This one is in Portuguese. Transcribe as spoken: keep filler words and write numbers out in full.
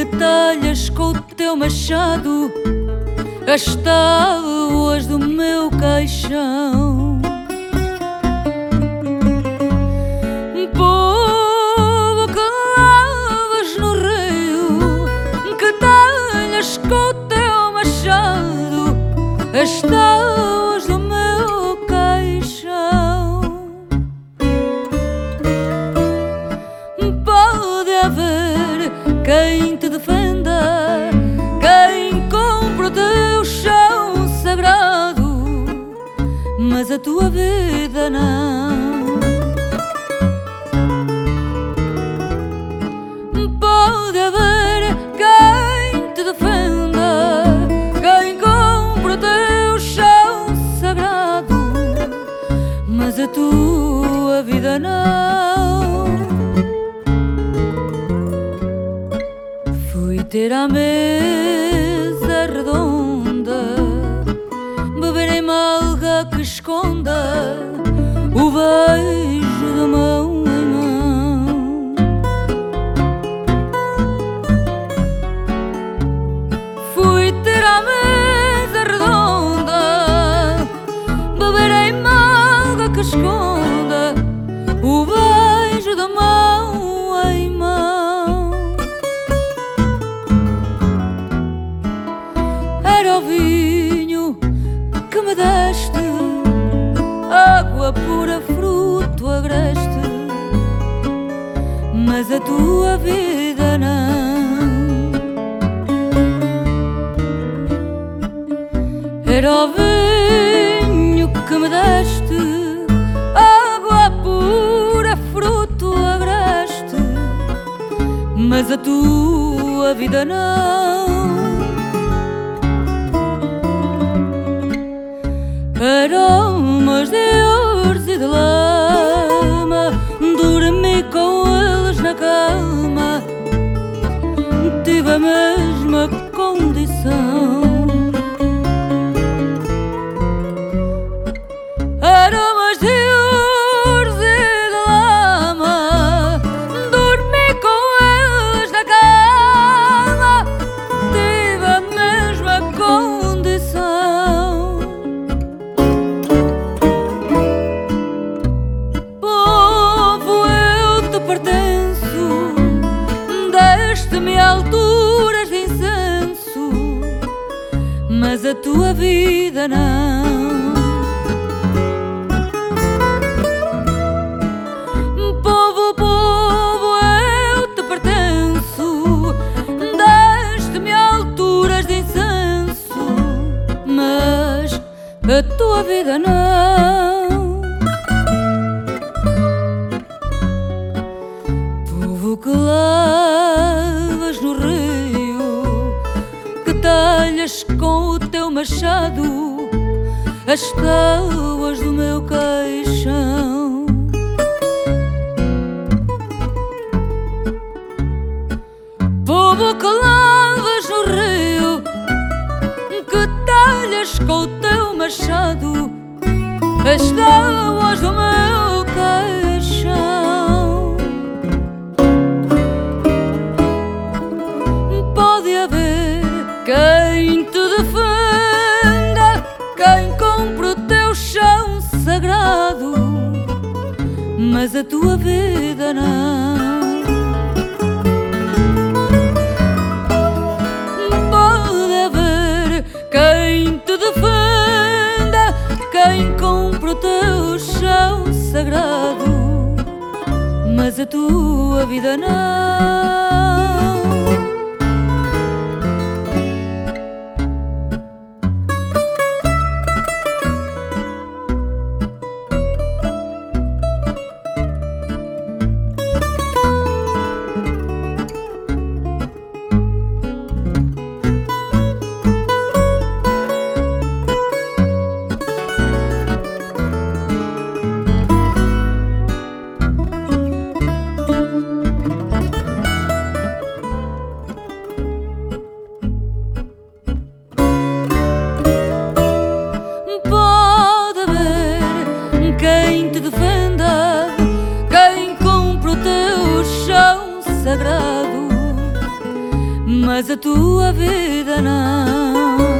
que talhas com o teu machado as tábuas do meu caixão. Povo que lavas no rio, que talhas com o teu machado as tábuas do meu caixão. Pode haver quem te defenda, quem compra o teu chão sagrado, mas a tua vida não. Pode haver quem te defenda, quem compra o teu chão sagrado, mas a tua vida não. Fui ter à mesa redonda, beber em malga que esconda o beijo de mão em mão. Fui ter à mesa redonda, beber em malga que esconda o beijo de mão em mão. Era o vinho que me deste, água pura, fruto agreste, mas a tua vida não. Era o vinho que me deste, água pura, fruto agreste, mas a tua vida não. Aromas de ouros e de lama, dormi com eles na cama, tive a mesma condição. Aromas de ouros e de lama, dormi com eles na cama, tive a mesma condição. Deste-me alturas de incenso, mas a tua vida não. Povo, povo, eu te pertenço, deste-me alturas de incenso, mas a tua vida não. Povo que lavas no rio, que talhas com o teu machado as tábuas do meu caixão. Povo que lavas no rio, que talhas com o teu machado as tábuas do meu caixão. Pode haver quem te defenda, quem compra o teu chão sagrado, mas a tua vida não. Pode haver quem te defenda, quem compra o teu chão sagrado, mas a tua vida não. mas a tua vida não.